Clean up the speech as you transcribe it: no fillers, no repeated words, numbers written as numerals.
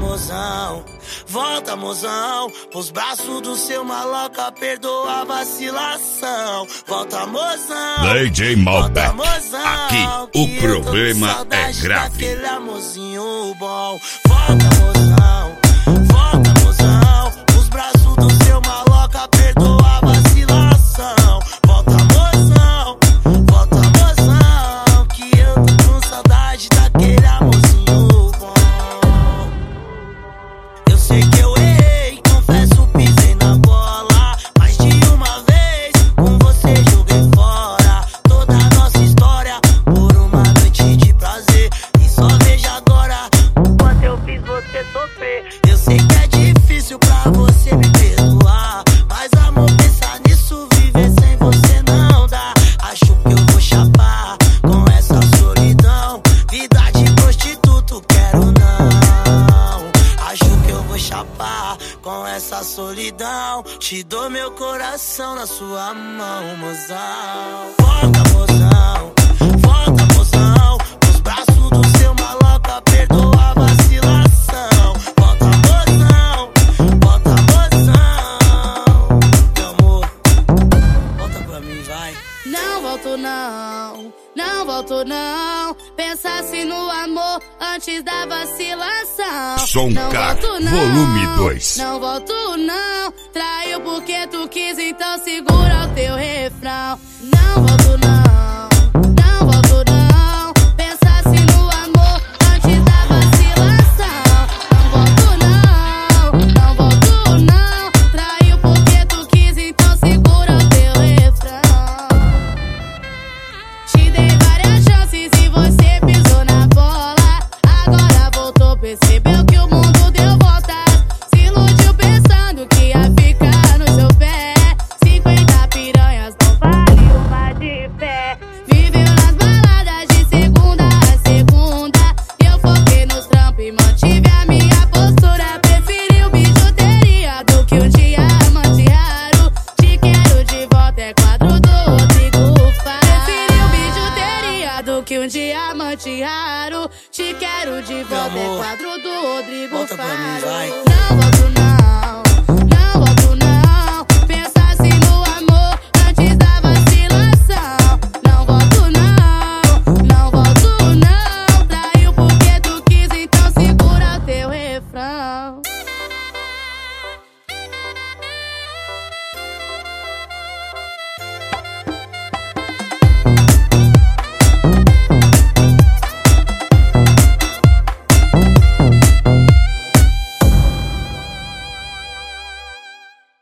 volta mozão, pros braços do seu maloca, perdoa a vacilação. Volta mozão, DJ Malbec, aqui o problema é grave. Aquele amorzinho bom. Volta mozão, pros braços do seu maloca, perdoa a vacilação. Volta mozão, que eu tô com saudade daquele amorzinho bom. Eu sei que eu errei, confesso, pisei na bola. Mais de uma vez, com você joguei fora toda a nossa história por uma noite de prazer. E só veja agora o quanto eu fiz você sofrer. Eu sei que é difícil pra você me perdoar, mas amor, pensar nisso, viver sem você não dá. Acho que eu vou chapar com essa solidão. Vida de prostituto, quero não. Acho que eu vou chapar com essa solidão. Te dou meu coração na sua mão, mozão. Volta mozão, os braços do seu maloca, perdoa a vacilação. Volta mozão, meu amor, volta pra mim, vai. Não volto não, pensasse no amor antes da vacilação. Soncar, volume 2. Não volto não, traiu porque tu quis, então segura o teu refrão. Não volto não, pensasse no amor antes da vacilação. Não volto não, traiu porque tu quis, então segura o teu refrão. Te dei várias chances e você pisou na bola. Agora voltou, percebeu que o mundo deu voltas. Se iludiu pensando que ia ficar no seu pé. 50 piranhas não vale uma de pé. Viveu nas baladas de segunda a segunda. Eu foquei nos trampos e mantive a minha postura. Preferiu bijuteria do que um diamante raro. Te quero de volta, é quadro do Rodrigo Faro. Preferiu bijuteria do que um diamante raro. Te quero de volta, é quadro do Rodrigo Volta pra mim, Faro. vai. Não volto não, pensasse no amor antes da vacilação. Não volto não, traiu porque tu quis, então segura o teu refrão.